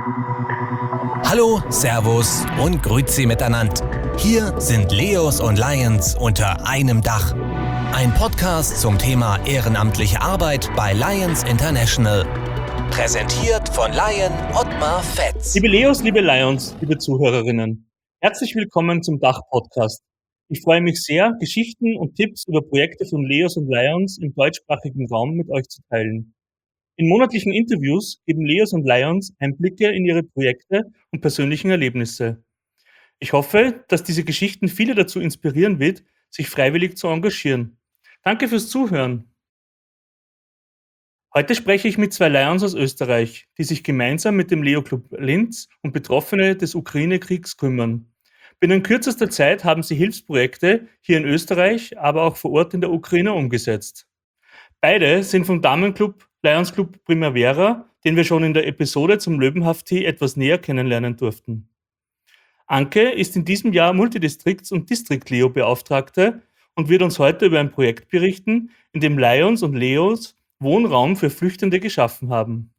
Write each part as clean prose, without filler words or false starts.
Hallo, Servus und Grüezi miteinander. Hier sind Leos und Lions unter einem Dach. Ein Podcast zum Thema ehrenamtliche Arbeit bei Lions International. Präsentiert von Lion Ottmar Fetz. Liebe Leos, liebe Lions, liebe Zuhörerinnen, herzlich willkommen zum Dach-Podcast. Ich freue mich sehr, Geschichten und Tipps über Projekte von Leos und Lions im deutschsprachigen Raum mit euch zu teilen. In monatlichen Interviews geben Leos und Lions Einblicke in ihre Projekte und persönlichen Erlebnisse. Ich hoffe, dass diese Geschichten viele dazu inspirieren wird, sich freiwillig zu engagieren. Danke fürs Zuhören. Heute spreche ich mit 2 Lions aus Österreich, die sich gemeinsam mit dem Leo Club Linz um Betroffene des Ukraine-Kriegs kümmern. Binnen kürzester Zeit haben sie Hilfsprojekte hier in Österreich, aber auch vor Ort in der Ukraine umgesetzt. Beide sind vom Damenclub Lions Club Primavera, den wir schon in der Episode zum Löwenhaft-Tee etwas näher kennenlernen durften. Anke ist in diesem Jahr Multidistrikts- und Distrikt-Leo-Beauftragte und wird uns heute über ein Projekt berichten, in dem Lions und Leos Wohnraum für Flüchtende geschaffen haben.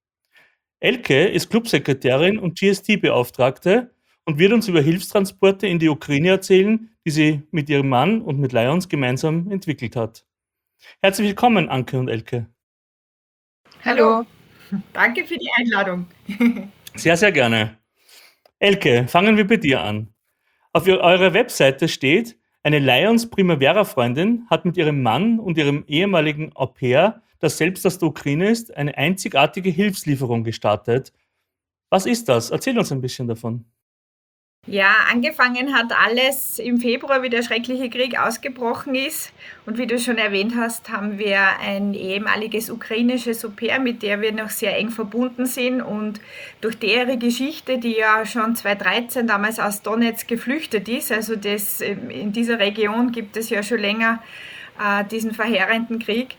Elke ist Clubsekretärin und GST-Beauftragte und wird uns über Hilfstransporte in die Ukraine erzählen, die sie mit ihrem Mann und mit Lions gemeinsam entwickelt hat. Herzlich willkommen, Anke und Elke. Hallo, danke für die Einladung. Sehr, sehr gerne. Elke, fangen wir bei dir an. Auf eurer Webseite steht, eine Lions Primavera-Freundin hat mit ihrem Mann und ihrem ehemaligen Au-pair, das selbst aus der Ukraine ist, eine einzigartige Hilfslieferung gestartet. Was ist das? Erzähl uns ein bisschen davon. Ja, angefangen hat alles im Februar, wie der schreckliche Krieg ausgebrochen ist. Und wie du schon erwähnt hast, haben wir ein ehemaliges ukrainisches Au-pair, mit der wir noch sehr eng verbunden sind. Und durch deren Geschichte, die ja schon 2013 damals aus Donetsk geflüchtet ist, also in dieser Region gibt es ja schon länger diesen verheerenden Krieg,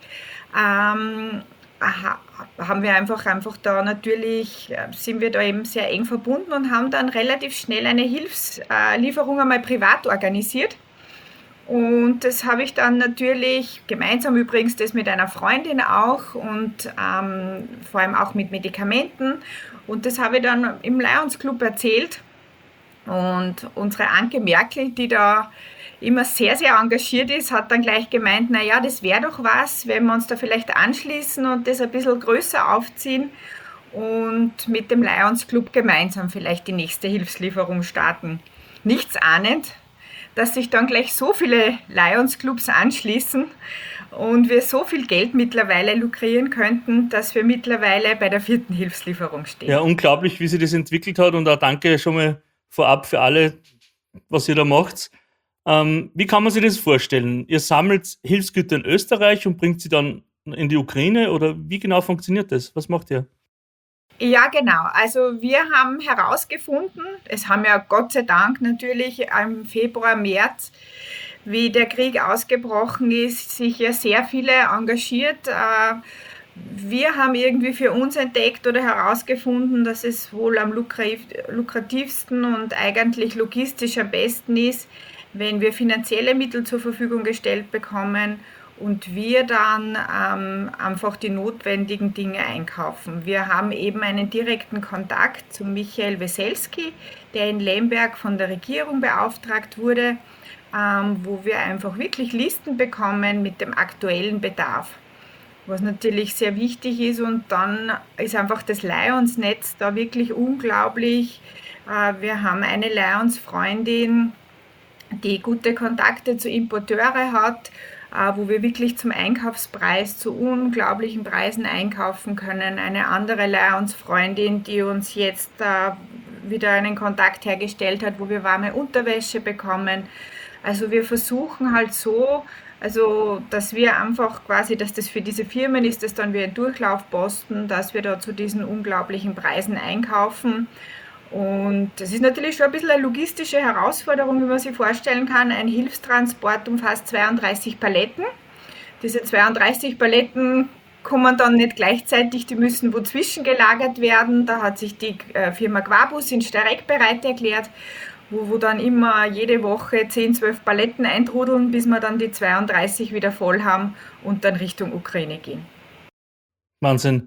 haben wir einfach da natürlich, sind wir da eben sehr eng verbunden und haben dann relativ schnell eine Hilfslieferung einmal privat organisiert. Und das habe ich dann natürlich gemeinsam übrigens das mit einer Freundin auch und vor allem auch mit Medikamenten. Und das habe ich dann im Lions Club erzählt. Und unsere Anke Merkel, die da immer sehr, sehr engagiert ist, hat dann gleich gemeint, naja, das wäre doch was, wenn wir uns da vielleicht anschließen und das ein bisschen größer aufziehen und mit dem Lions Club gemeinsam vielleicht die nächste Hilfslieferung starten. Nichts ahnend, dass sich dann gleich so viele Lions Clubs anschließen und wir so viel Geld mittlerweile lukrieren könnten, dass wir mittlerweile bei der 4. Hilfslieferung stehen. Ja, unglaublich, wie sich das entwickelt hat und auch danke schon mal vorab für alle, was ihr da macht. Wie kann man sich das vorstellen? Ihr sammelt Hilfsgüter in Österreich und bringt sie dann in die Ukraine oder wie genau funktioniert das? Was macht ihr? Ja, genau. Also wir haben herausgefunden, es haben ja Gott sei Dank natürlich im Februar, März, wie der Krieg ausgebrochen ist, sich ja sehr viele engagiert. Wir haben irgendwie für uns entdeckt oder herausgefunden, dass es wohl am lukrativsten und eigentlich logistisch am besten ist, wenn wir finanzielle Mittel zur Verfügung gestellt bekommen und wir dann einfach die notwendigen Dinge einkaufen. Wir haben eben einen direkten Kontakt zu Michael Weselski, der in Lemberg von der Regierung beauftragt wurde, wo wir einfach wirklich Listen bekommen mit dem aktuellen Bedarf. Was natürlich sehr wichtig ist, und dann ist einfach das Lions-Netz da wirklich unglaublich. Wir haben eine Lions-Freundin, die gute Kontakte zu Importeure hat, wo wir wirklich zum Einkaufspreis zu unglaublichen Preisen einkaufen können. Eine andere Lions-Freundin, die uns jetzt wieder einen Kontakt hergestellt hat, wo wir warme Unterwäsche bekommen. Also wir versuchen halt so, also dass wir einfach quasi, dass das für diese Firmen ist, das dann wie ein Durchlaufposten, dass wir da zu diesen unglaublichen Preisen einkaufen. Und das ist natürlich schon ein bisschen eine logistische Herausforderung, wie man sich vorstellen kann. Ein Hilfstransport umfasst 32 Paletten. Diese 32 Paletten kommen dann nicht gleichzeitig, die müssen wo zwischengelagert werden. Da hat sich die Firma Quabus in Steyrek bereit erklärt, wo dann immer jede Woche 10, 12 Paletten eintrudeln, bis wir dann die 32 wieder voll haben und dann Richtung Ukraine gehen. Wahnsinn.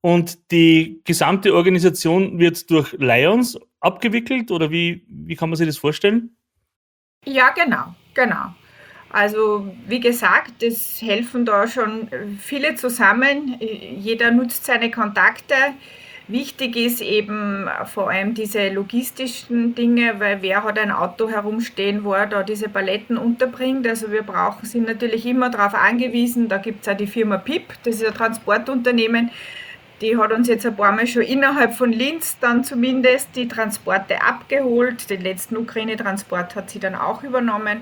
Und die gesamte Organisation wird durch Lions abgewickelt oder wie kann man sich das vorstellen? Ja, genau, genau. Also wie gesagt, es helfen da schon viele zusammen. Jeder nutzt seine Kontakte. Wichtig ist eben vor allem diese logistischen Dinge, weil wer hat ein Auto herumstehen, wo er da diese Paletten unterbringt. Also wir sind natürlich immer darauf angewiesen. Da gibt es auch die Firma PIP, das ist ein Transportunternehmen. Die hat uns jetzt ein paar Mal schon innerhalb von Linz dann zumindest die Transporte abgeholt. Den letzten Ukraine-Transport hat sie dann auch übernommen.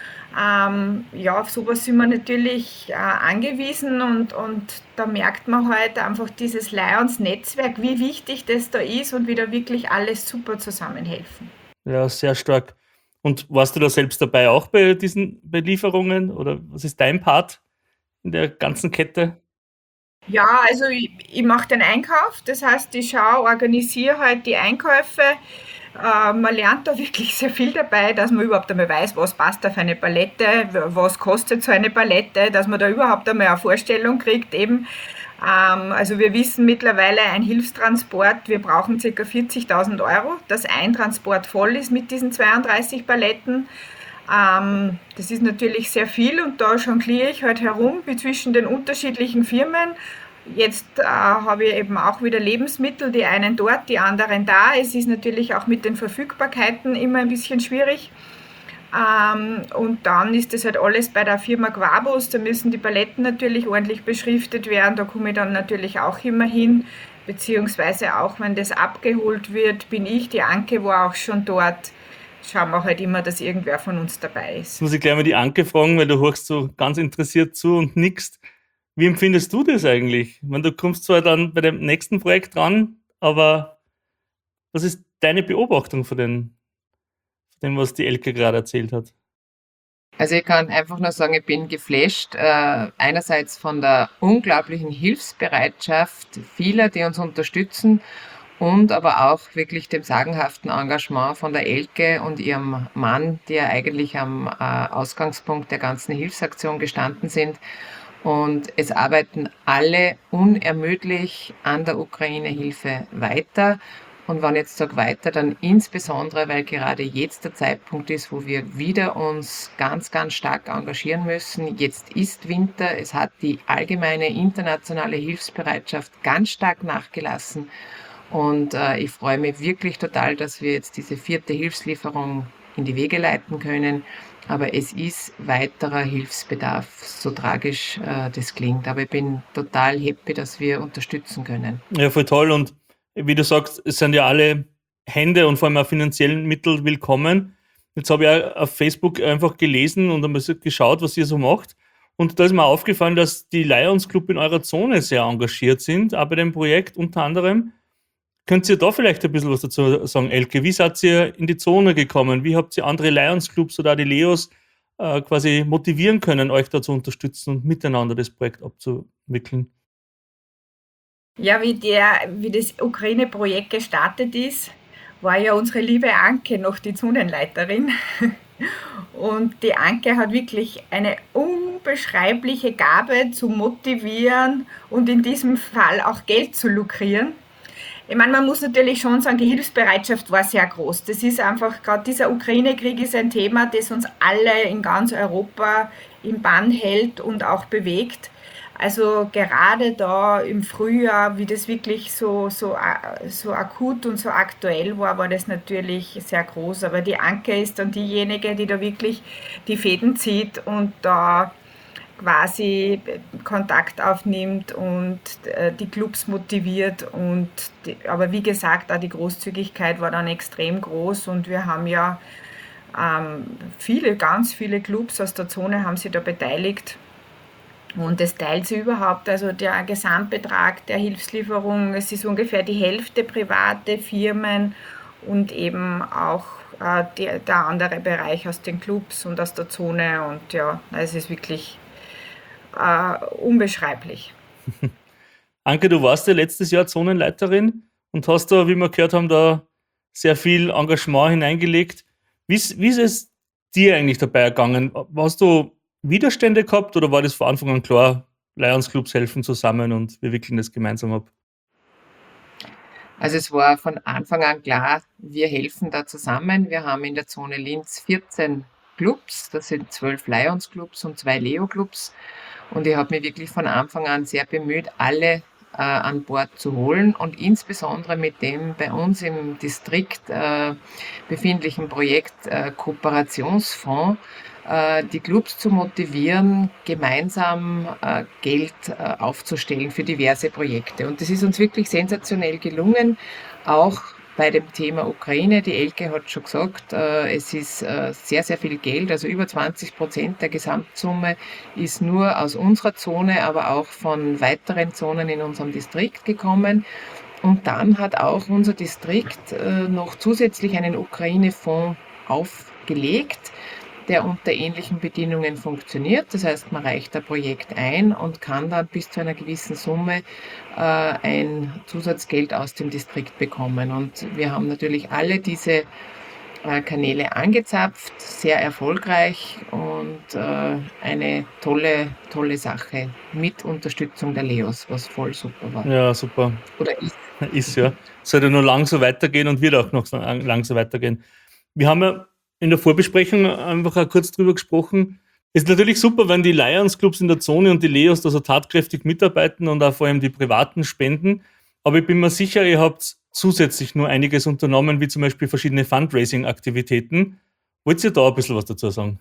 Ja, auf sowas sind wir natürlich angewiesen und da merkt man halt einfach dieses Lions-Netzwerk, wie wichtig das da ist und wie da wirklich alles super zusammenhelfen. Ja, sehr stark. Und warst du da selbst dabei auch bei diesen Belieferungen oder was ist dein Part in der ganzen Kette? Ja, also ich mache den Einkauf, das heißt, ich schaue, organisiere halt die Einkäufe. Man lernt da wirklich sehr viel dabei, dass man überhaupt einmal weiß, was passt auf eine Palette, was kostet so eine Palette, dass man da überhaupt einmal eine Vorstellung kriegt eben. Also wir wissen mittlerweile, ein Hilfstransport, wir brauchen ca. 40.000 Euro, dass ein Transport voll ist mit diesen 32 Paletten. Das ist natürlich sehr viel und da jongliere ich halt herum zwischen den unterschiedlichen Firmen. Jetzt habe ich eben auch wieder Lebensmittel, die einen dort, die anderen da. Es ist natürlich auch mit den Verfügbarkeiten immer ein bisschen schwierig. Und dann ist das halt alles bei der Firma Quabus. Da müssen die Paletten natürlich ordentlich beschriftet werden. Da komme ich dann natürlich auch immer hin. Beziehungsweise auch wenn das abgeholt wird, bin ich, die Anke war auch schon dort. Schauen wir halt immer, dass irgendwer von uns dabei ist. Jetzt muss ich gleich mal die Anke fragen, weil du hörst so ganz interessiert zu und nickst. Wie empfindest du das eigentlich? Ich meine, du kommst zwar dann bei dem nächsten Projekt dran, aber was ist deine Beobachtung von dem, was die Elke gerade erzählt hat? Also ich kann einfach nur sagen, ich bin geflasht, einerseits von der unglaublichen Hilfsbereitschaft vieler, die uns unterstützen und aber auch wirklich dem sagenhaften Engagement von der Elke und ihrem Mann, die ja eigentlich am Ausgangspunkt der ganzen Hilfsaktion gestanden sind. Und es arbeiten alle unermüdlich an der Ukraine-Hilfe weiter. Und wenn ich jetzt sage weiter, dann insbesondere, weil gerade jetzt der Zeitpunkt ist, wo wir wieder uns ganz, ganz stark engagieren müssen. Jetzt ist Winter, es hat die allgemeine internationale Hilfsbereitschaft ganz stark nachgelassen. Und ich freue mich wirklich total, dass wir jetzt diese 4. Hilfslieferung in die Wege leiten können. Aber es ist weiterer Hilfsbedarf, so tragisch das klingt. Aber ich bin total happy, dass wir unterstützen können. Ja, voll toll. Und wie du sagst, es sind ja alle Hände und vor allem auch finanziellen Mittel willkommen. Jetzt habe ich auch auf Facebook einfach gelesen und einmal so geschaut, was ihr so macht. Und da ist mir aufgefallen, dass die Lions Club in eurer Zone sehr engagiert sind, auch bei dem Projekt unter anderem. Könnt ihr da vielleicht ein bisschen was dazu sagen, Elke? Wie seid ihr in die Zone gekommen? Wie habt ihr andere Lions Clubs oder auch die Leos quasi motivieren können, euch da zu unterstützen und miteinander das Projekt abzuwickeln? Ja, wie das Ukraine-Projekt gestartet ist, war ja unsere liebe Anke noch die Zonenleiterin. Und die Anke hat wirklich eine unbeschreibliche Gabe zu motivieren und in diesem Fall auch Geld zu lukrieren. Ich meine, man muss natürlich schon sagen, die Hilfsbereitschaft war sehr groß. Das ist einfach, gerade dieser Ukraine-Krieg ist ein Thema, das uns alle in ganz Europa im Bann hält und auch bewegt. Also gerade da im Frühjahr, wie das wirklich so akut und so aktuell war, war das natürlich sehr groß. Aber die Anke ist dann diejenige, die da wirklich die Fäden zieht und da quasi Kontakt aufnimmt und die Clubs motiviert. Aber wie gesagt, auch die Großzügigkeit war dann extrem groß und wir haben ja ganz viele Clubs aus der Zone haben sich da beteiligt. Und es teilt sich überhaupt, also der Gesamtbetrag der Hilfslieferung, es ist ungefähr die Hälfte private Firmen und eben auch der andere Bereich aus den Clubs und aus der Zone. Und ja, es ist wirklich unbeschreiblich. Anke, du warst ja letztes Jahr Zonenleiterin und hast da, wie wir gehört haben, da sehr viel Engagement hineingelegt. Wie ist es dir eigentlich dabei ergangen? Hast du Widerstände gehabt oder war das von Anfang an klar, Lions Clubs helfen zusammen und wir wickeln das gemeinsam ab? Also es war von Anfang an klar, wir helfen da zusammen. Wir haben in der Zone Linz 14 Clubs, das sind 12 Lions Clubs und 2 Leo Clubs. Und ich habe mich wirklich von Anfang an sehr bemüht, alle an Bord zu holen und insbesondere mit dem bei uns im Distrikt befindlichen Projekt Kooperationsfonds die Clubs zu motivieren, gemeinsam Geld aufzustellen für diverse Projekte. Und das ist uns wirklich sensationell gelungen, auch bei dem Thema Ukraine. Die Elke hat schon gesagt, es ist sehr, sehr viel Geld, also über 20% der Gesamtsumme ist nur aus unserer Zone, aber auch von weiteren Zonen in unserem Distrikt gekommen. Und dann hat auch unser Distrikt noch zusätzlich einen Ukraine-Fonds aufgelegt, der unter ähnlichen Bedingungen funktioniert. Das heißt, man reicht ein Projekt ein und kann dann bis zu einer gewissen Summe ein Zusatzgeld aus dem Distrikt bekommen. Und wir haben natürlich alle diese Kanäle angezapft, sehr erfolgreich und eine tolle Sache mit Unterstützung der Leos, was voll super war. Ja, super. Oder ist. Ist ja. Sollte nur lang so weitergehen und wird auch noch so lang so weitergehen. Wir haben ja in der Vorbesprechung einfach auch kurz drüber gesprochen. Ist natürlich super, wenn die Lions Clubs in der Zone und die Leos da so tatkräftig mitarbeiten und auch vor allem die privaten spenden. Aber ich bin mir sicher, ihr habt zusätzlich nur einiges unternommen, wie zum Beispiel verschiedene Fundraising-Aktivitäten. Wollt ihr da ein bisschen was dazu sagen?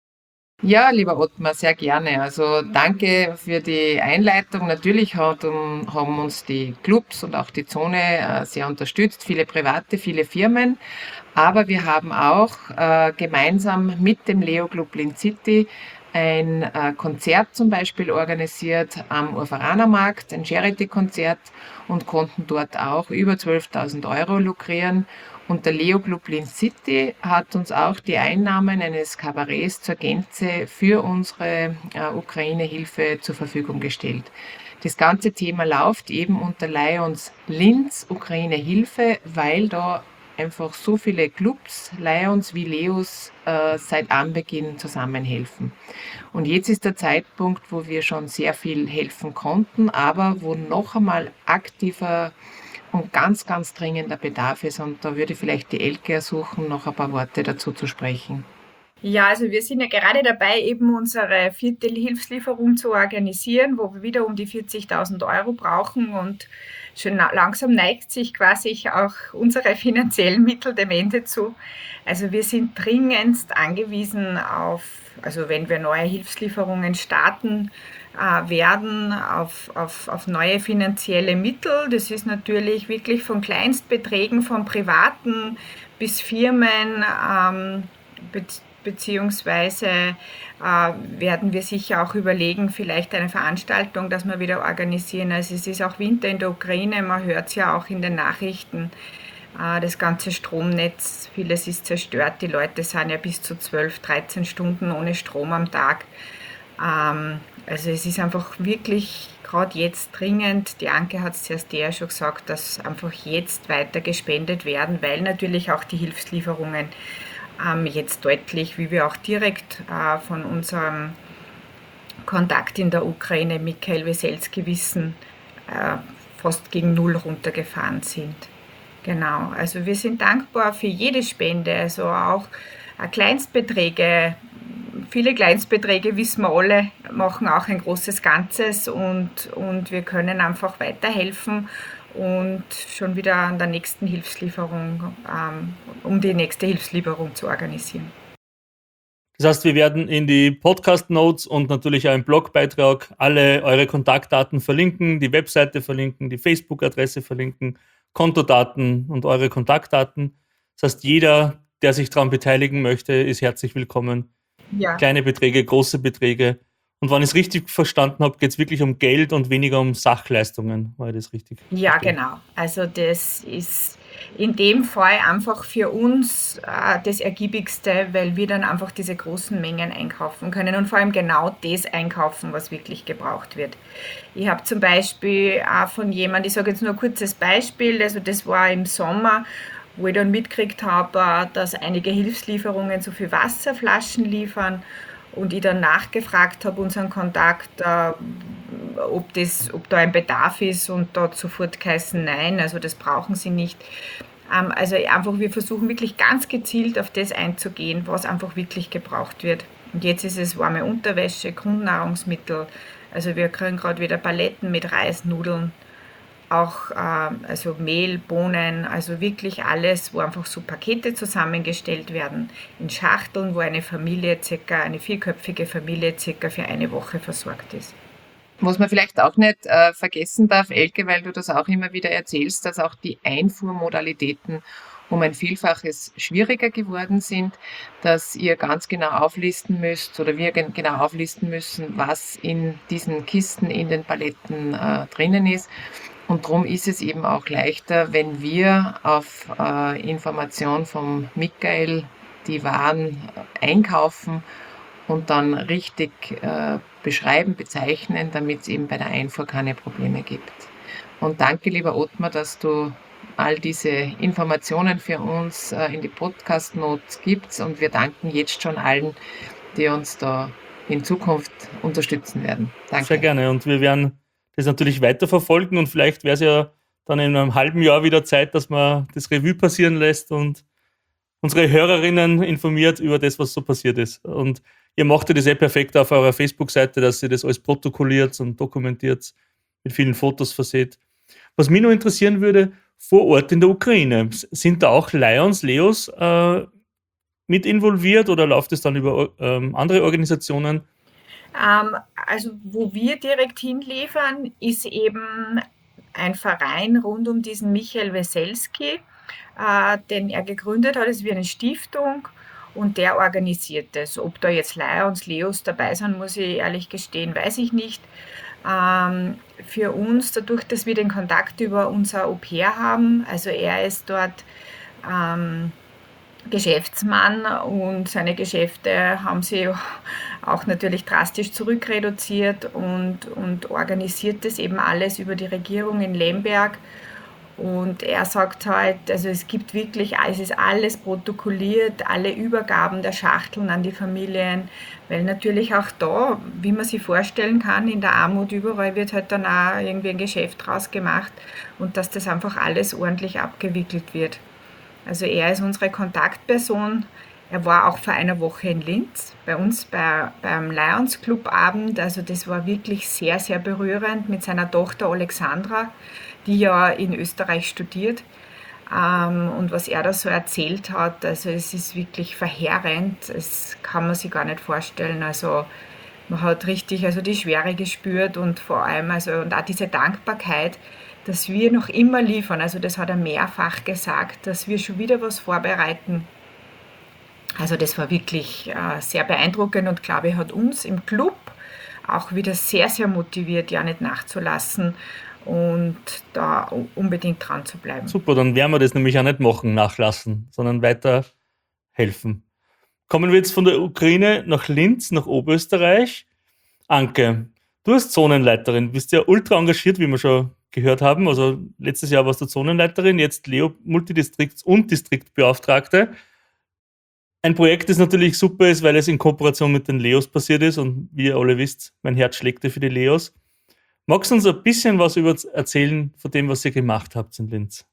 Ja, lieber Ottmar, sehr gerne. Also danke für die Einleitung. Natürlich haben uns die Clubs und auch die Zone sehr unterstützt, viele Private, viele Firmen. Aber wir haben auch gemeinsam mit dem Leo Club Linz City ein Konzert zum Beispiel organisiert am Urveranermarkt, ein Charity-Konzert, und konnten dort auch über 12.000 Euro lukrieren. Und der Leo Club Linz City hat uns auch die Einnahmen eines Kabarets zur Gänze für unsere Ukraine-Hilfe zur Verfügung gestellt. Das ganze Thema läuft eben unter Lions Linz Ukraine-Hilfe, weil da einfach so viele Clubs, Lions wie Leos, seit Anbeginn zusammenhelfen. Und jetzt ist der Zeitpunkt, wo wir schon sehr viel helfen konnten, aber wo noch einmal aktiver und ganz, ganz dringender Bedarf ist. Und da würde vielleicht die Elke ersuchen, noch ein paar Worte dazu zu sprechen. Ja, also wir sind ja gerade dabei, eben unsere 4. Hilfslieferung zu organisieren, wo wir wieder um die 40.000 Euro brauchen, und schon langsam neigt sich quasi auch unsere finanziellen Mittel dem Ende zu. Also wir sind dringendst angewiesen auf, also wenn wir neue Hilfslieferungen starten werden, auf neue finanzielle Mittel. Das ist natürlich wirklich von Kleinstbeträgen von Privaten bis Firmen, beziehungsweise werden wir sicher auch überlegen, vielleicht eine Veranstaltung, dass wir wieder organisieren. Also es ist auch Winter in der Ukraine, man hört es ja auch in den Nachrichten, das ganze Stromnetz, vieles ist zerstört, die Leute sind ja bis zu 12, 13 Stunden ohne Strom am Tag. Also es ist einfach wirklich gerade jetzt dringend, die Anke hat es zuerst ja schon gesagt, dass einfach jetzt weiter gespendet werden, weil natürlich auch die Hilfslieferungen jetzt deutlich, wie wir auch direkt von unserem Kontakt in der Ukraine, Mikhail Weselski, wissen, fast gegen Null runtergefahren sind. Genau, also wir sind dankbar für jede Spende, also auch Kleinstbeträge. Viele Kleinstbeträge, wissen wir alle, machen auch ein großes Ganzes, und wir können einfach weiterhelfen und schon wieder an der nächsten Hilfslieferung, um die nächste Hilfslieferung zu organisieren. Das heißt, wir werden in die Podcast-Notes und natürlich auch im Blogbeitrag alle eure Kontaktdaten verlinken, die Webseite verlinken, die Facebook-Adresse verlinken, Kontodaten und eure Kontaktdaten. Das heißt, jeder, der sich daran beteiligen möchte, ist herzlich willkommen. Ja. Kleine Beträge, große Beträge. Und wenn ich es richtig verstanden habe, geht es wirklich um Geld und weniger um Sachleistungen. War das richtig? Ja, genau. Also das ist in dem Fall einfach für uns das Ergiebigste, weil wir dann einfach diese großen Mengen einkaufen können und vor allem genau das einkaufen, was wirklich gebraucht wird. Ich habe zum Beispiel von jemandem, ich sage jetzt nur ein kurzes Beispiel, also das war im Sommer, wo ich dann mitgekriegt habe, dass einige Hilfslieferungen so viel Wasserflaschen liefern. und ich dann nachgefragt habe, unseren Kontakt, ob da ein Bedarf ist, und dort sofort geheißen, nein, also das brauchen sie nicht. Also einfach, wir versuchen wirklich ganz gezielt auf das einzugehen, was einfach wirklich gebraucht wird. Und jetzt ist es warme Unterwäsche, Grundnahrungsmittel, also wir kriegen gerade wieder Paletten mit Reis, Nudeln, auch also Mehl, Bohnen, also wirklich alles, wo einfach so Pakete zusammengestellt werden in Schachteln, wo eine vierköpfige Familie circa für eine Woche versorgt ist. Was man vielleicht auch nicht vergessen darf, Elke, weil du das auch immer wieder erzählst, dass auch die Einfuhrmodalitäten um ein Vielfaches schwieriger geworden sind, dass ihr ganz genau auflisten müsst oder wir genau auflisten müssen, was in diesen Kisten, in den Paletten drinnen ist. Und darum ist es eben auch leichter, wenn wir auf Information vom Michael die Waren einkaufen und dann richtig beschreiben, bezeichnen, damit es eben bei der Einfuhr keine Probleme gibt. Und danke, lieber Ottmar, dass du all diese Informationen für uns in die Podcast-Notes gibst, und wir danken jetzt schon allen, die uns da in Zukunft unterstützen werden. Danke. Sehr gerne, und wir werden das natürlich weiterverfolgen, und vielleicht wäre es ja dann in einem halben Jahr wieder Zeit, dass man das Revue passieren lässt und unsere Hörerinnen informiert über das, was so passiert ist. Und ihr macht ja das perfekt auf eurer Facebook-Seite, dass ihr das alles protokolliert und dokumentiert, mit vielen Fotos verseht. Was mich noch interessieren würde, vor Ort in der Ukraine, sind da auch Lions, Leos mit involviert, oder läuft es dann über andere Organisationen? Also wo wir direkt hinliefern, ist eben ein Verein rund um diesen Michael Weselski, den er gegründet hat. Es ist wie eine Stiftung, und der organisiert das. Ob da jetzt Lions, Leos dabei sind, muss ich ehrlich gestehen, weiß ich nicht. Für uns, dadurch, dass wir den Kontakt über unser Au-pair haben, also er ist dort Geschäftsmann, und seine Geschäfte haben sie auch natürlich drastisch zurückreduziert, und organisiert das eben alles über die Regierung in Lemberg. Und er sagt halt, also es ist alles protokolliert, alle Übergaben der Schachteln an die Familien, weil natürlich auch da, wie man sich vorstellen kann, in der Armut überall wird halt dann auch irgendwie ein Geschäft draus gemacht, und dass das einfach alles ordentlich abgewickelt wird. Also er ist unsere Kontaktperson. Er war auch vor einer Woche in Linz bei uns beim Lions Club Abend. Also das war wirklich sehr, sehr berührend mit seiner Tochter Alexandra, die ja in Österreich studiert. Und was er da so erzählt hat, also es ist wirklich verheerend. Das kann man sich gar nicht vorstellen. Also man hat richtig also die Schwere gespürt, und vor allem und auch diese Dankbarkeit, dass wir noch immer liefern. Also das hat er mehrfach gesagt, dass wir schon wieder was vorbereiten. Also das war wirklich sehr beeindruckend, und glaube ich, hat uns im Club auch wieder sehr, sehr motiviert, ja nicht nachzulassen und da unbedingt dran zu bleiben. Super, dann werden wir das nämlich auch nicht machen, nachlassen, sondern weiter helfen. Kommen wir jetzt von der Ukraine nach Linz, nach Oberösterreich. Anke, du als Zonenleiterin, bist ja ultra engagiert, wie wir schon gehört haben. Also letztes Jahr warst du Zonenleiterin, jetzt Leo Multidistrikts- und Distriktbeauftragte. Ein Projekt, das natürlich super ist, weil es in Kooperation mit den Leos passiert ist, und wie ihr alle wisst, mein Herz schlägt ja für die Leos. Magst du uns ein bisschen was erzählen von dem, was ihr gemacht habt in Linz?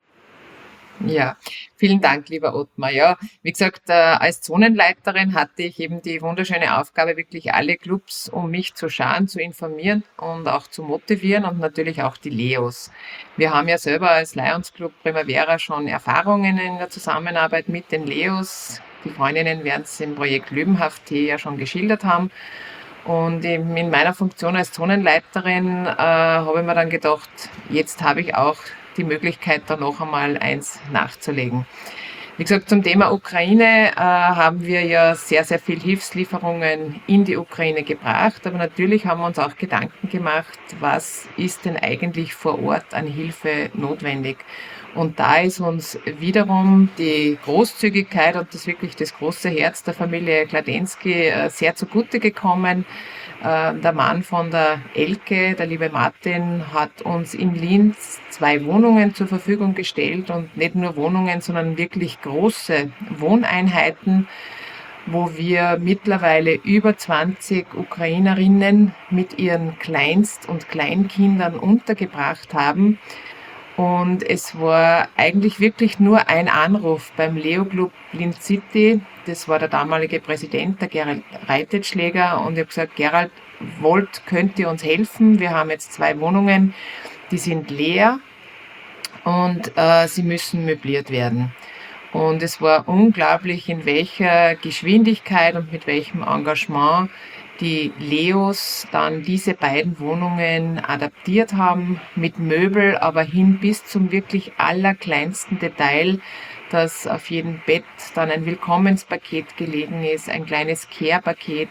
Ja, vielen Dank, lieber Ottmar. Ja, wie gesagt, als Zonenleiterin hatte ich eben die wunderschöne Aufgabe, wirklich alle Clubs um mich zu scharen, zu informieren und auch zu motivieren, und natürlich auch die Leos. Wir haben ja selber als Lions Club Primavera schon Erfahrungen in der Zusammenarbeit mit den Leos. Die Freundinnen werden es im Projekt Löwenhaft ja schon geschildert haben. Und in meiner Funktion als Zonenleiterin habe ich mir dann gedacht, jetzt habe ich auch die Möglichkeit, da noch einmal eins nachzulegen. Wie gesagt, zum Thema Ukraine haben wir ja sehr, sehr viel Hilfslieferungen in die Ukraine gebracht, aber natürlich haben wir uns auch Gedanken gemacht, was ist denn eigentlich vor Ort an Hilfe notwendig. Und da ist uns wiederum die Großzügigkeit und das große Herz der Familie Kladensky sehr zugute gekommen. Der Mann von der Elke, der liebe Martin, hat uns in Linz 2 Wohnungen zur Verfügung gestellt, und nicht nur Wohnungen, sondern wirklich große Wohneinheiten, wo wir mittlerweile über 20 Ukrainerinnen mit ihren Kleinst- und Kleinkindern untergebracht haben. Und es war eigentlich wirklich nur ein Anruf beim Leo Club Linz City. Das war der damalige Präsident, der Gerald Reitetschläger. Und ich habe gesagt, Gerald, könnt ihr uns helfen? Wir haben jetzt 2 Wohnungen, die sind leer und sie müssen möbliert werden. Und es war unglaublich, in welcher Geschwindigkeit und mit welchem Engagement die Leos dann diese beiden Wohnungen adaptiert haben, mit Möbel, aber hin bis zum wirklich allerkleinsten Detail, dass auf jedem Bett dann ein Willkommenspaket gelegen ist, ein kleines Care-Paket,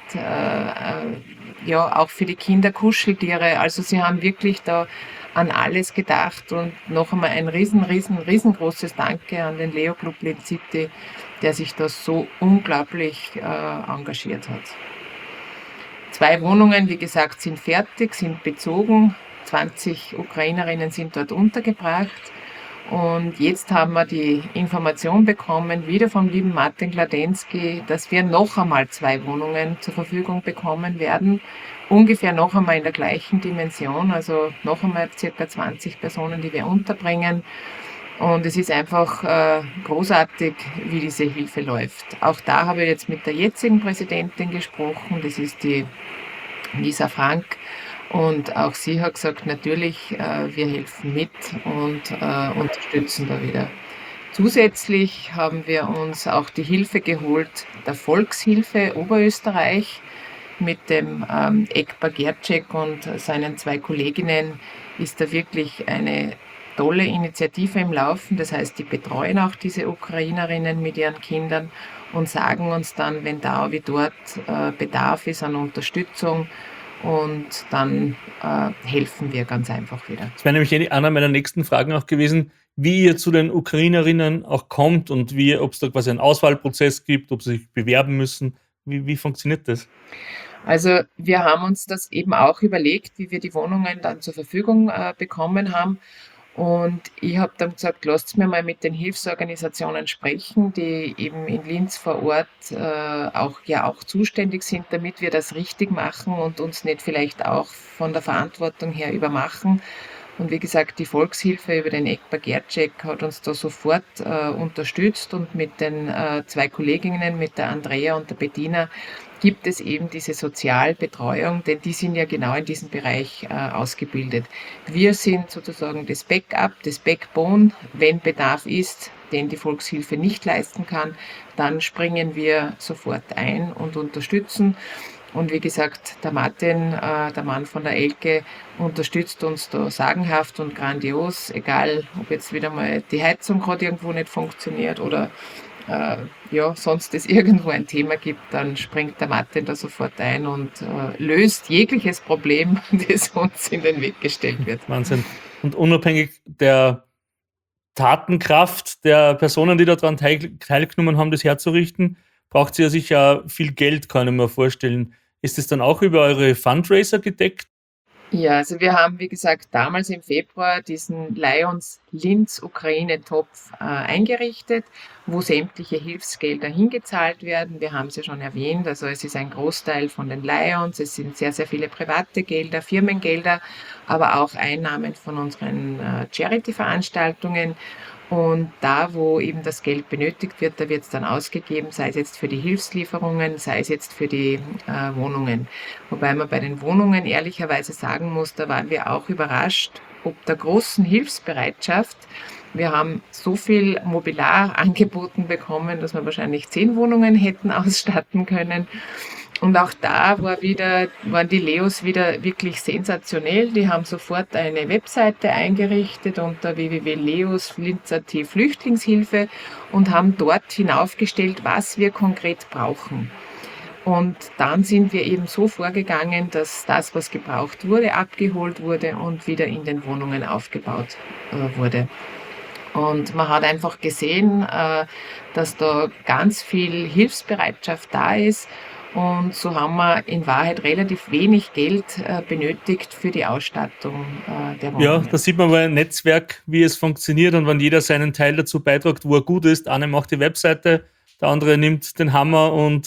ja, auch für die Kinder Kuscheltiere. Also sie haben wirklich da an alles gedacht und noch einmal ein riesengroßes Danke an den Leo Club Linz City, der sich da so unglaublich engagiert hat. 2 Wohnungen, wie gesagt, sind fertig, sind bezogen. 20 Ukrainerinnen sind dort untergebracht. Und jetzt haben wir die Information bekommen, wieder vom lieben Martin Gladensky, dass wir noch einmal 2 Wohnungen zur Verfügung bekommen werden. Ungefähr noch einmal in der gleichen Dimension, also noch einmal ca. 20 Personen, die wir unterbringen. Und es ist einfach großartig, wie diese Hilfe läuft. Auch da habe ich jetzt mit der jetzigen Präsidentin gesprochen, das ist die Lisa Frank. Und auch sie hat gesagt, natürlich, wir helfen mit und unterstützen da wieder. Zusätzlich haben wir uns auch die Hilfe geholt der Volkshilfe Oberösterreich. Mit dem Ekbar Gercek und seinen 2 Kolleginnen ist da wirklich eine tolle Initiative im Laufen. Das heißt, die betreuen auch diese Ukrainerinnen mit ihren Kindern und sagen uns dann, wenn da wie dort Bedarf ist an Unterstützung. Und dann helfen wir ganz einfach wieder. Das wäre nämlich einer meiner nächsten Fragen auch gewesen, wie ihr zu den Ukrainerinnen auch kommt und ob es da quasi einen Auswahlprozess gibt, ob sie sich bewerben müssen. Wie funktioniert das? Also wir haben uns das eben auch überlegt, wie wir die Wohnungen dann zur Verfügung bekommen haben. Und ich habe dann gesagt, lasst mir mal mit den Hilfsorganisationen sprechen, die eben in Linz vor Ort auch zuständig sind, damit wir das richtig machen und uns nicht vielleicht auch von der Verantwortung her übermachen. Und wie gesagt, die Volkshilfe über den Ekbar Gercek hat uns da sofort unterstützt und mit den 2 Kolleginnen, mit der Andrea und der Bettina, gibt es eben diese Sozialbetreuung, denn die sind ja genau in diesem Bereich ausgebildet. Wir sind sozusagen das Backup, das Backbone, wenn Bedarf ist, den die Volkshilfe nicht leisten kann, dann springen wir sofort ein und unterstützen. Und wie gesagt, der Martin, der Mann von der Elke, unterstützt uns da sagenhaft und grandios, egal ob jetzt wieder mal die Heizung gerade irgendwo nicht funktioniert oder sonst es irgendwo ein Thema gibt, dann springt der Martin da sofort ein und löst jegliches Problem, das uns in den Weg gestellt wird. Wahnsinn. Und unabhängig der Tatenkraft der Personen, die daran teilgenommen haben, das herzurichten, braucht sie ja sicher viel Geld, kann ich mir vorstellen. Ist es dann auch über eure Fundraiser gedeckt? Ja, also wir haben, wie gesagt, damals im Februar diesen Lions Linz Ukraine-Topf eingerichtet, wo sämtliche Hilfsgelder hingezahlt werden. Wir haben es ja schon erwähnt, also es ist ein Großteil von den Lions, es sind sehr viele private Gelder, Firmengelder, aber auch Einnahmen von unseren Charity-Veranstaltungen. Und da, wo eben das Geld benötigt wird, da wird es dann ausgegeben, sei es jetzt für die Hilfslieferungen, sei es jetzt für die Wohnungen. Wobei man bei den Wohnungen ehrlicherweise sagen muss, da waren wir auch überrascht, ob der großen Hilfsbereitschaft. Wir haben so viel Mobiliar angeboten bekommen, dass wir wahrscheinlich 10 Wohnungen hätten ausstatten können. Und auch da waren die Leos wieder wirklich sensationell. Die haben sofort eine Webseite eingerichtet unter www.leos.linz.at Flüchtlingshilfe und haben dort hinaufgestellt, was wir konkret brauchen. Und dann sind wir eben so vorgegangen, dass das, was gebraucht wurde, abgeholt wurde und wieder in den Wohnungen aufgebaut wurde. Und man hat einfach gesehen, dass da ganz viel Hilfsbereitschaft da ist. Und so haben wir in Wahrheit relativ wenig Geld benötigt für die Ausstattung der Wohnungen. Ja, da sieht man mal ein Netzwerk, wie es funktioniert und wenn jeder seinen Teil dazu beiträgt, wo er gut ist. Einer macht die Webseite, der andere nimmt den Hammer und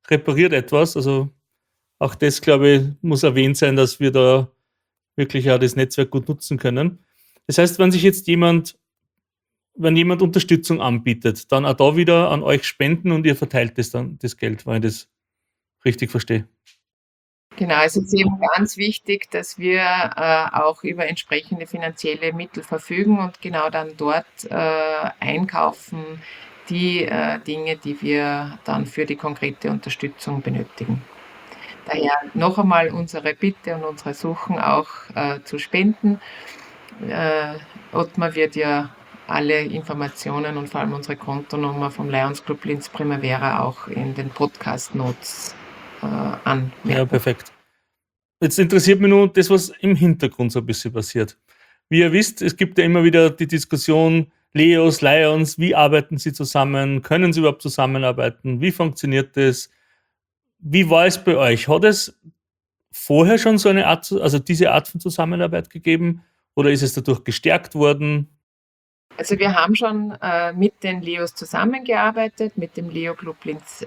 repariert etwas. Also auch das, glaube ich, muss erwähnt sein, dass wir da wirklich auch das Netzwerk gut nutzen können. Das heißt, wenn jemand Unterstützung anbietet, dann auch da wieder an euch spenden und ihr verteilt das Geld, wenn ich das richtig verstehe. Genau, es ist eben ganz wichtig, dass wir auch über entsprechende finanzielle Mittel verfügen und genau dann dort einkaufen die Dinge, die wir dann für die konkrete Unterstützung benötigen. Daher noch einmal unsere Bitte und unsere Suchen auch zu spenden. Ottmar wird ja alle Informationen und vor allem unsere Kontonummer vom Lions Club Linz Primavera auch in den Podcast-Notes anmerken. Ja, perfekt. Jetzt interessiert mich nur das, was im Hintergrund so ein bisschen passiert. Wie ihr wisst, es gibt ja immer wieder die Diskussion, Leos, Lions, wie arbeiten sie zusammen? Können sie überhaupt zusammenarbeiten? Wie funktioniert das? Wie war es bei euch? Hat es vorher schon so diese Art von Zusammenarbeit gegeben oder ist es dadurch gestärkt worden? Also wir haben schon mit den Leos zusammengearbeitet, mit dem Leo Club Linz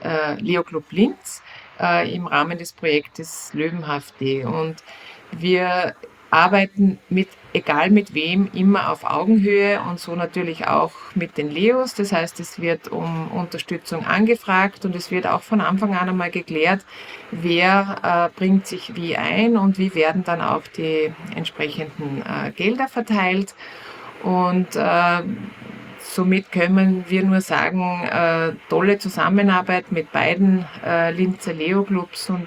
im Rahmen des Projektes Löwenhaft. Und wir arbeiten egal mit wem, immer auf Augenhöhe und so natürlich auch mit den Leos. Das heißt, es wird um Unterstützung angefragt und es wird auch von Anfang an einmal geklärt, wer bringt sich wie ein und wie werden dann auch die entsprechenden Gelder verteilt. Und somit können wir nur sagen, tolle Zusammenarbeit mit beiden Linzer Leo-Clubs und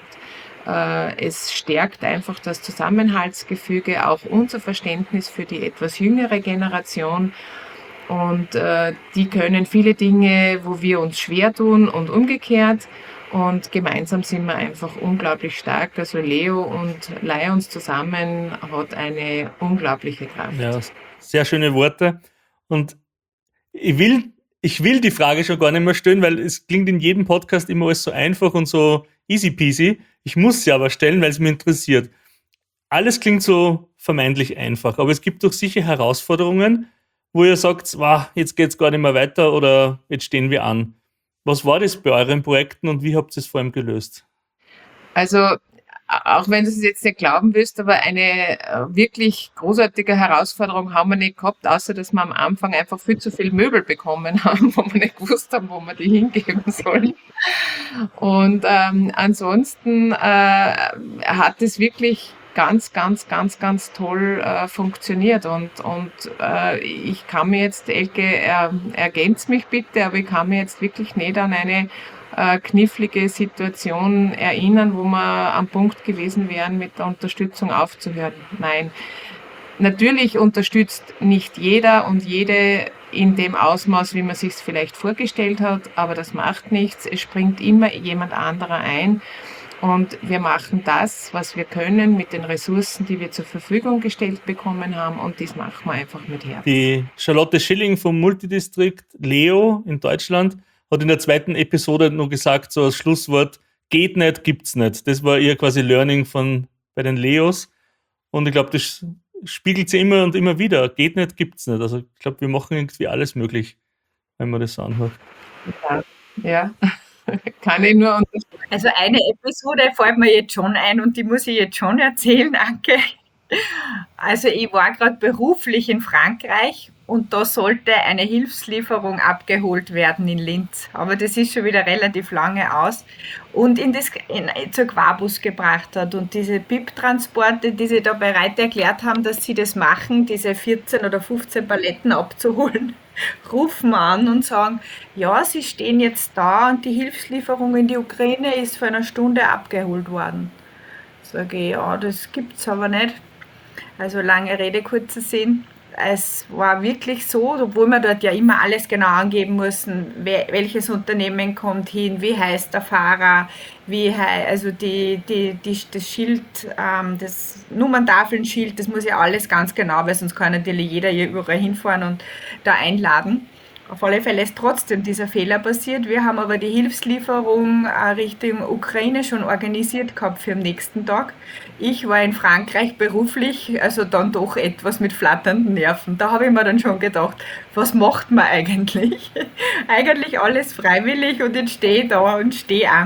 es stärkt einfach das Zusammenhaltsgefüge, auch unser Verständnis für die etwas jüngere Generation. Und die können viele Dinge, wo wir uns schwer tun und umgekehrt. Und gemeinsam sind wir einfach unglaublich stark. Also Leo und Lions zusammen hat eine unglaubliche Kraft. Ja, sehr schöne Worte. Und ich will die Frage schon gar nicht mehr stellen, weil es klingt in jedem Podcast immer alles so einfach und so easy peasy. Ich muss sie aber stellen, weil es mich interessiert. Alles klingt so vermeintlich einfach, aber es gibt doch sicher Herausforderungen, wo ihr sagt, wow, jetzt geht es gar nicht mehr weiter oder jetzt stehen wir an. Was war das bei euren Projekten und wie habt ihr es vor allem gelöst? Also auch wenn du es jetzt nicht glauben willst, aber eine wirklich großartige Herausforderung haben wir nicht gehabt, außer dass wir am Anfang einfach viel zu viel Möbel bekommen haben, wo wir nicht gewusst haben, wo wir die hingeben sollen. Und ansonsten hat es wirklich ganz toll funktioniert und ich kann mir jetzt, Elke, ergänzt mich bitte, aber ich kann mir jetzt wirklich nicht an eine knifflige Situation erinnern, wo wir am Punkt gewesen wären, mit der Unterstützung aufzuhören. Nein. Natürlich unterstützt nicht jeder und jede in dem Ausmaß, wie man sich es vielleicht vorgestellt hat, aber das macht nichts. Es springt immer jemand anderer ein. Und wir machen das, was wir können, mit den Ressourcen, die wir zur Verfügung gestellt bekommen haben. Und das machen wir einfach mit Herz. Die Charlotte Schilling vom Multidistrikt Leo in Deutschland hat in der 2. Episode noch gesagt, so als Schlusswort, geht nicht, gibt's nicht. Das war ihr quasi Learning bei den Leos. Und ich glaube, das spiegelt sie immer und immer wieder. Geht nicht, gibt's nicht. Also ich glaube, wir machen irgendwie alles möglich, wenn man das so anhört. Ja. Kann ich nur unterstützen. Also eine Episode fällt mir jetzt schon ein und die muss ich jetzt schon erzählen, Anke. Also ich war gerade beruflich in Frankreich und da sollte eine Hilfslieferung abgeholt werden in Linz. Aber das ist schon wieder relativ lange aus. Und zur Quabus gebracht hat. Und diese BIP-Transporte, die sie da bereit erklärt haben, dass sie das machen, diese 14 oder 15 Paletten abzuholen, rufen an und sagen, ja, sie stehen jetzt da und die Hilfslieferung in die Ukraine ist vor einer Stunde abgeholt worden. Sage ich, ja, das gibt's aber nicht. Also lange Rede, kurzer Sinn. Es war wirklich so, obwohl wir dort ja immer alles genau angeben mussten, welches Unternehmen kommt hin, wie heißt der Fahrer, also das Schild, das Nummerntafelnschild, das muss ja alles ganz genau, weil sonst kann natürlich jeder hier überall hinfahren und da einladen. Auf alle Fälle ist trotzdem dieser Fehler passiert. Wir haben aber die Hilfslieferung Richtung Ukraine schon organisiert gehabt für den nächsten Tag. Ich war in Frankreich beruflich, also dann doch etwas mit flatternden Nerven. Da habe ich mir dann schon gedacht, was macht man eigentlich? Eigentlich alles freiwillig und jetzt stehe ich da und stehe an.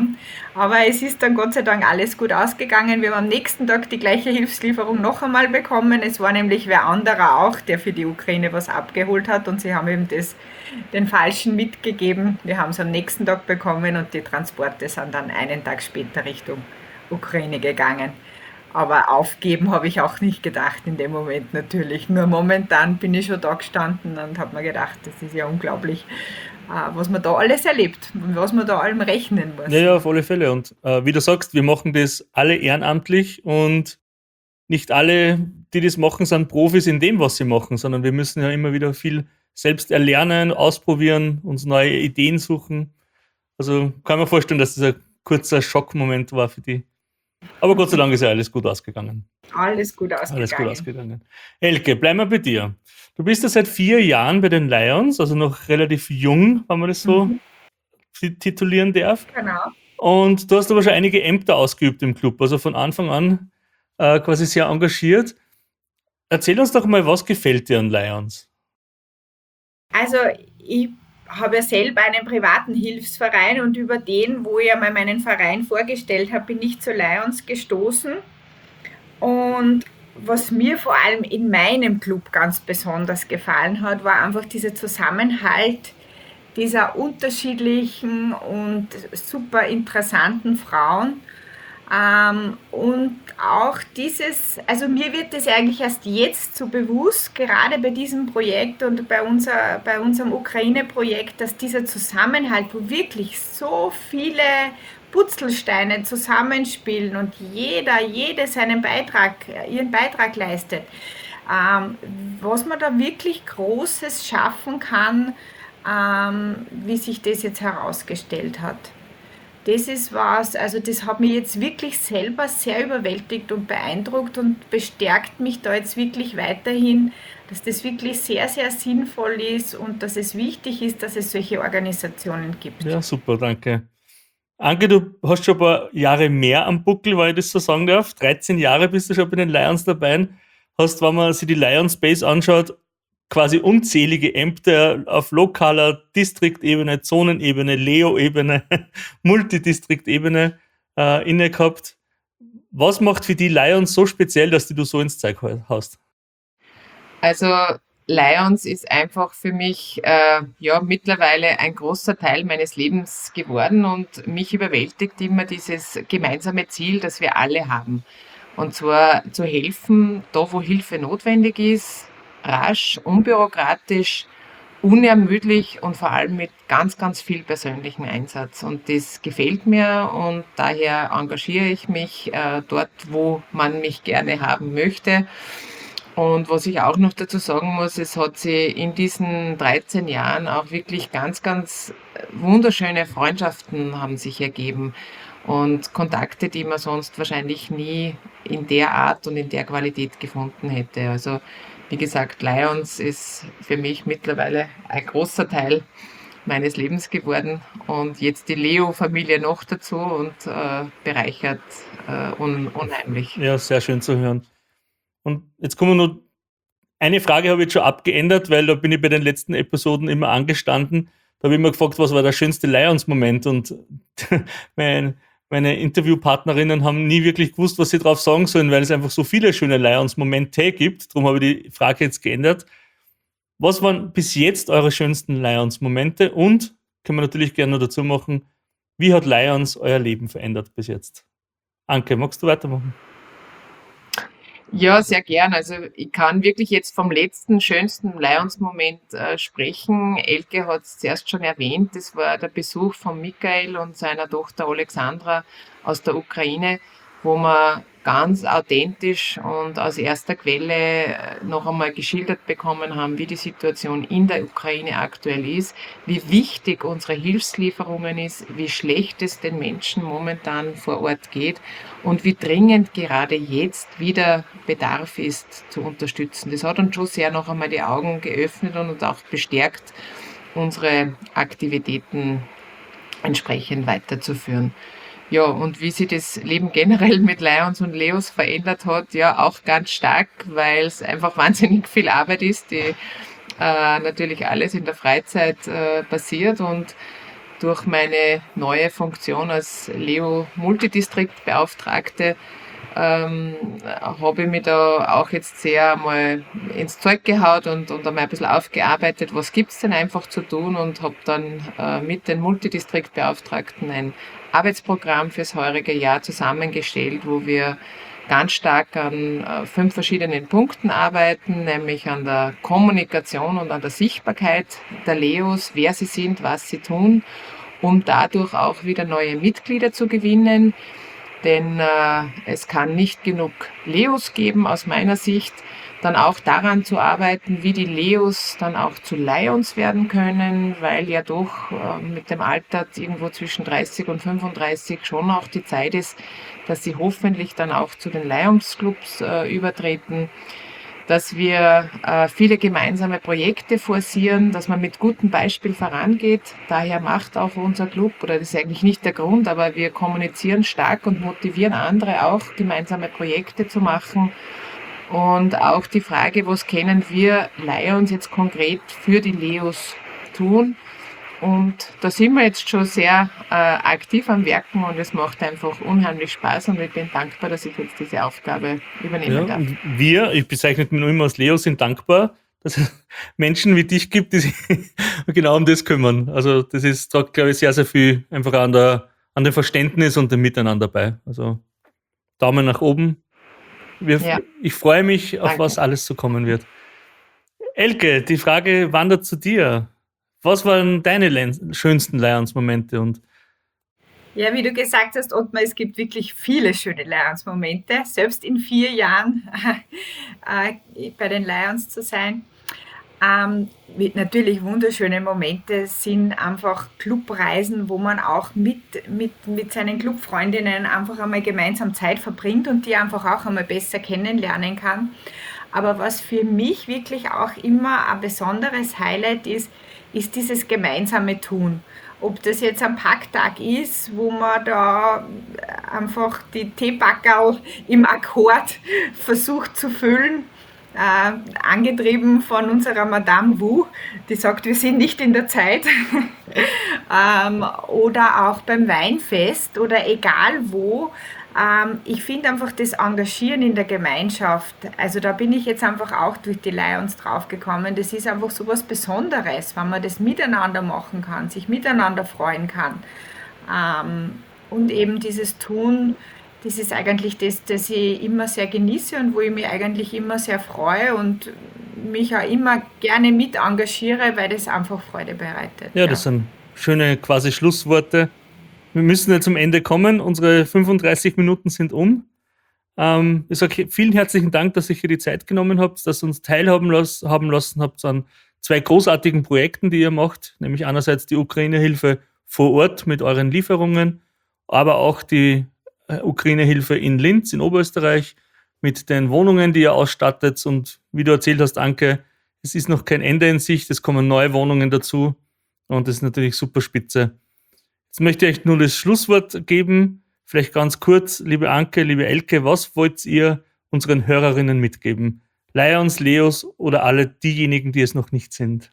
Aber es ist dann Gott sei Dank alles gut ausgegangen. Wir haben am nächsten Tag die gleiche Hilfslieferung noch einmal bekommen. Es war nämlich wer anderer auch, der für die Ukraine was abgeholt hat und sie haben eben den Falschen mitgegeben. Wir haben es am nächsten Tag bekommen und die Transporte sind dann einen Tag später Richtung Ukraine gegangen. Aber aufgeben habe ich auch nicht gedacht in dem Moment natürlich. Nur momentan bin ich schon da gestanden und habe mir gedacht, das ist ja unglaublich, was man da alles erlebt und was man da allem rechnen muss. Ja, auf alle Fälle. Und wie du sagst, wir machen das alle ehrenamtlich und nicht alle, die das machen, sind Profis in dem, was sie machen, sondern wir müssen ja immer wieder viel selbst erlernen, ausprobieren, uns neue Ideen suchen. Also kann man vorstellen, dass das ein kurzer Schockmoment war für die. Aber Gott sei Dank ist ja alles gut ausgegangen. Alles gut ausgegangen. Alles gut ausgegangen. Elke, bleiben wir bei dir. Du bist ja seit 4 Jahren bei den Lions, also noch relativ jung, wenn man das so titulieren darf. Genau. Und du hast aber schon einige Ämter ausgeübt im Club, also von Anfang an quasi sehr engagiert. Erzähl uns doch mal, was gefällt dir an Lions? Also ich habe ja selber einen privaten Hilfsverein und über den, wo ich einmal meinen Verein vorgestellt habe, bin ich zu Lions gestoßen. Und was mir vor allem in meinem Club ganz besonders gefallen hat, war einfach dieser Zusammenhalt dieser unterschiedlichen und super interessanten Frauen. Und auch also mir wird das eigentlich erst jetzt so bewusst, gerade bei diesem Projekt und bei unserem Ukraine-Projekt, dass dieser Zusammenhalt, wo wirklich so viele Puzzlesteine zusammenspielen und jede ihren Beitrag leistet, was man da wirklich Großes schaffen kann, wie sich das jetzt herausgestellt hat. Das ist was, also das hat mich jetzt wirklich selber sehr überwältigt und beeindruckt und bestärkt mich da jetzt wirklich weiterhin, dass das wirklich sehr, sehr sinnvoll ist und dass es wichtig ist, dass es solche Organisationen gibt. Ja, super, danke. Anke, du hast schon ein paar Jahre mehr am Buckel, wenn ich das so sagen darf. 13 Jahre bist du schon bei den Lions dabei. Hast, wenn man sich die Lions Base anschaut, quasi unzählige Ämter auf lokaler Distriktebene, Zonenebene, Leo-Ebene, Multidistriktebene inne gehabt. Was macht für die Lions so speziell, dass du so ins Zeug hast? Also Lions ist einfach für mich mittlerweile ein großer Teil meines Lebens geworden und mich überwältigt immer dieses gemeinsame Ziel, das wir alle haben. Und zwar zu helfen, da wo Hilfe notwendig ist, rasch, unbürokratisch, unermüdlich und vor allem mit ganz, ganz viel persönlichem Einsatz. Und das gefällt mir und daher engagiere ich mich dort, wo man mich gerne haben möchte. Und was ich auch noch dazu sagen muss, es hat sich in diesen 13 Jahren auch wirklich ganz, ganz wunderschöne Freundschaften haben sich ergeben und Kontakte, die man sonst wahrscheinlich nie in der Art und in der Qualität gefunden hätte. Also wie gesagt, Lions ist für mich mittlerweile ein großer Teil meines Lebens geworden und jetzt die Leo-Familie noch dazu und bereichert unheimlich. Ja, sehr schön zu hören. Und jetzt kommen wir noch, eine Frage habe ich jetzt schon abgeändert, weil da bin ich bei den letzten Episoden immer angestanden. Da habe ich immer gefragt, was war der schönste Lions-Moment und meine Interviewpartnerinnen haben nie wirklich gewusst, was sie drauf sagen sollen, weil es einfach so viele schöne Lions-Momente gibt. Darum habe ich die Frage jetzt geändert. Was waren bis jetzt eure schönsten Lions-Momente? Und, können wir natürlich gerne noch dazu machen, wie hat Lions euer Leben verändert bis jetzt? Anke, magst du weitermachen? Ja, sehr gern. Also ich kann wirklich jetzt vom letzten, schönsten Lions-Moment sprechen. Elke hat es zuerst schon erwähnt. Das war der Besuch von Michael und seiner Tochter Alexandra aus der Ukraine, wo wir ganz authentisch und aus erster Quelle noch einmal geschildert bekommen haben, wie die Situation in der Ukraine aktuell ist, wie wichtig unsere Hilfslieferungen ist, wie schlecht es den Menschen momentan vor Ort geht und wie dringend gerade jetzt wieder Bedarf ist zu unterstützen. Das hat uns schon sehr noch einmal die Augen geöffnet und uns auch bestärkt, unsere Aktivitäten entsprechend weiterzuführen. Ja, und wie sich das Leben generell mit Lions und Leos verändert hat, ja auch ganz stark, weil es einfach wahnsinnig viel Arbeit ist, die natürlich alles in der Freizeit passiert und durch meine neue Funktion als Leo-Multidistriktbeauftragte habe ich mich da auch jetzt sehr mal ins Zeug gehaut und einmal ein bisschen aufgearbeitet, was gibt es denn einfach zu tun, und habe dann mit den Multidistriktbeauftragten ein Arbeitsprogramm fürs heurige Jahr zusammengestellt, wo wir ganz stark an 5 verschiedenen Punkten arbeiten, nämlich an der Kommunikation und an der Sichtbarkeit der Leos, wer sie sind, was sie tun, um dadurch auch wieder neue Mitglieder zu gewinnen. Denn es kann nicht genug Leos geben, aus meiner Sicht. Dann auch daran zu arbeiten, wie die Leos dann auch zu Lions werden können, weil ja doch mit dem Alter irgendwo zwischen 30 und 35 schon auch die Zeit ist, dass sie hoffentlich dann auch zu den Lions-Clubs übertreten, dass wir viele gemeinsame Projekte forcieren, dass man mit gutem Beispiel vorangeht. Daher macht auch unser Club, oder das ist eigentlich nicht der Grund, aber wir kommunizieren stark und motivieren andere auch, gemeinsame Projekte zu machen. Und auch die Frage, was können wir Lions jetzt konkret für die Leos tun? Und da sind wir jetzt schon sehr aktiv am Werken, und es macht einfach unheimlich Spaß, und ich bin dankbar, dass ich jetzt diese Aufgabe übernehmen darf. Und ich bezeichne mich nur immer als Leo, sind dankbar, dass es Menschen wie dich gibt, die sich genau um das kümmern. Also das sagt, glaube ich, sehr, sehr viel einfach an dem Verständnis und dem Miteinander bei. Also Daumen nach oben. Ich freue mich, auf was alles so kommen wird. Elke, die Frage wandert zu dir. Was waren deine schönsten Lions-Momente? Ja, wie du gesagt hast, Ottmar, es gibt wirklich viele schöne Lions-Momente, selbst in 4 Jahren bei den Lions zu sein. Natürlich wunderschöne Momente sind einfach Clubreisen, wo man auch mit seinen Clubfreundinnen einfach einmal gemeinsam Zeit verbringt und die einfach auch einmal besser kennenlernen kann. Aber was für mich wirklich auch immer ein besonderes Highlight ist dieses gemeinsame Tun. Ob das jetzt ein Packtag ist, wo man da einfach die Teepackerl im Akkord versucht zu füllen, angetrieben von unserer Madame Wu, die sagt, wir sind nicht in der Zeit, oder auch beim Weinfest oder egal wo. Ich finde einfach das Engagieren in der Gemeinschaft, also da bin ich jetzt einfach auch durch die Lions draufgekommen, das ist einfach so was Besonderes, wenn man das miteinander machen kann, sich miteinander freuen kann. Und eben dieses Tun, das ist eigentlich das ich immer sehr genieße und wo ich mich eigentlich immer sehr freue und mich auch immer gerne mit engagiere, weil das einfach Freude bereitet. Ja, das sind schöne quasi Schlussworte. Wir müssen jetzt zum Ende kommen. Unsere 35 Minuten sind um. Ich sage vielen herzlichen Dank, dass ihr hier die Zeit genommen habt, dass ihr uns teilhaben lassen habt an 2 großartigen Projekten, die ihr macht, nämlich einerseits die Ukraine-Hilfe vor Ort mit euren Lieferungen, aber auch die Ukraine-Hilfe in Linz in Oberösterreich mit den Wohnungen, die ihr ausstattet. Und wie du erzählt hast, Anke, es ist noch kein Ende in Sicht, es kommen neue Wohnungen dazu und das ist natürlich super spitze. Jetzt möchte ich euch nur das Schlusswort geben. Vielleicht ganz kurz, liebe Anke, liebe Elke, was wollt ihr unseren Hörerinnen mitgeben? Lions, Leos oder alle diejenigen, die es noch nicht sind?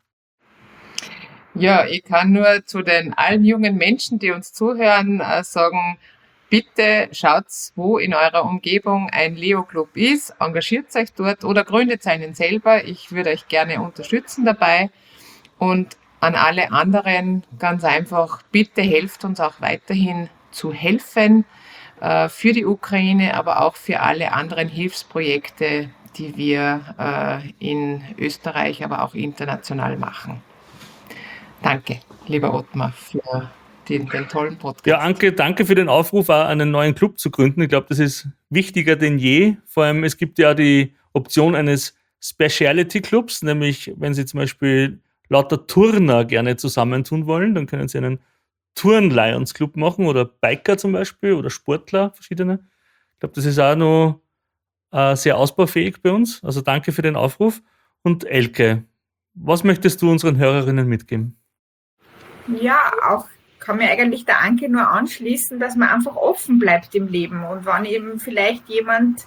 Ja, ich kann nur zu den allen jungen Menschen, die uns zuhören, sagen, bitte schaut, wo in eurer Umgebung ein Leo-Club ist, engagiert euch dort oder gründet einen selber. Ich würde euch gerne unterstützen dabei. Und an alle anderen ganz einfach, bitte helft uns auch weiterhin zu helfen für die Ukraine, aber auch für alle anderen Hilfsprojekte, die wir in Österreich, aber auch international machen. Danke, lieber Ottmar, für den tollen Podcast. Ja, Anke, danke für den Aufruf, auch einen neuen Club zu gründen. Ich glaube, das ist wichtiger denn je. Vor allem, es gibt ja die Option eines Speciality Clubs, nämlich wenn Sie zum Beispiel lauter Turner gerne zusammentun wollen, dann können Sie einen Turn-Lions-Club machen oder Biker zum Beispiel oder Sportler, verschiedene. Ich glaube, das ist auch noch sehr ausbaufähig bei uns. Also danke für den Aufruf. Und Elke, was möchtest du unseren Hörerinnen mitgeben? Ja, auch kann mir eigentlich der Anke nur anschließen, dass man einfach offen bleibt im Leben. Und wenn eben vielleicht jemand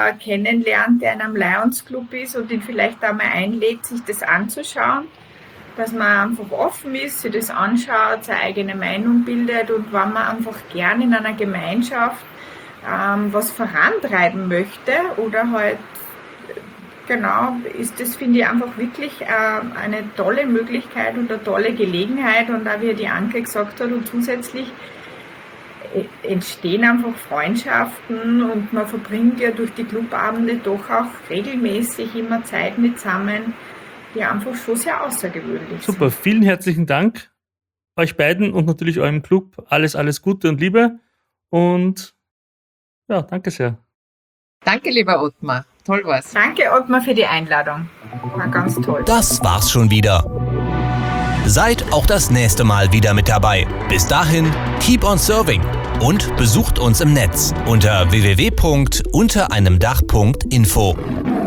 kennenlernt, der in einem Lions Club ist und ihn vielleicht einmal einlädt, sich das anzuschauen, dass man einfach offen ist, sich das anschaut, seine eigene Meinung bildet und wenn man einfach gern in einer Gemeinschaft was vorantreiben möchte oder halt, genau, ist das, finde ich, einfach wirklich eine tolle Möglichkeit und eine tolle Gelegenheit und auch wie die Anke gesagt hat und zusätzlich entstehen einfach Freundschaften und man verbringt ja durch die Clubabende doch auch regelmäßig immer Zeit mit zusammen, die einfach schon sehr außergewöhnlich sind. Super, vielen herzlichen Dank euch beiden und natürlich eurem Club. Alles Gute und Liebe und ja, danke sehr. Danke, lieber Ottmar. Toll war's. Danke, Ottmar, für die Einladung. War ganz toll. Das war's schon wieder. Seid auch das nächste Mal wieder mit dabei. Bis dahin, keep on serving und besucht uns im Netz unter www.untereinemdach.info.